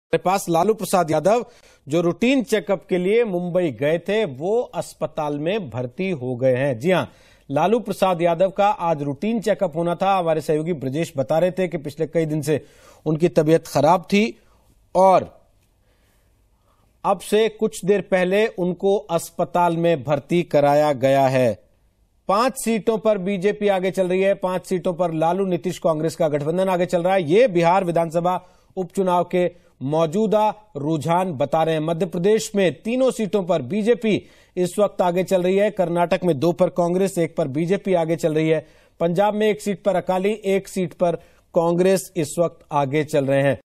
हमारे पास लालू प्रसाद यादव जो routine checkup के लिए मुंबई गए थे वो अस्पताल में भर्ती हो गए हैं। जी हां, लालू प्रसाद यादव का आज रूटीन चेकअप होना था। हमारे सहयोगी ब्रजेश बता रहे थे कि पिछले कई दिन से उनकी तबीयत खराब थी और अब से कुछ देर पहले उनको अस्पताल में भर्ती कराया गया है। 5 सीटों पर बीजेपी आगे चल रही है, 5 सीटों पर लालू नीतीश कांग्रेस का गठबंधन आगे चल रहा है। ये बिहार विधानसभा उपचुनाव के मौजूदा रुझान बता रहे हैं। मध्य प्रदेश में 3 सीटों पर बीजेपी इस वक्त आगे चल रही है। कर्नाटक में 2 पर कांग्रेस, 1 पर बीजेपी आगे चल रही है। पंजाब में 1 सीट पर अकाली, 1 सीट पर कांग्रेस इस वक्त आगे चल रहे हैं।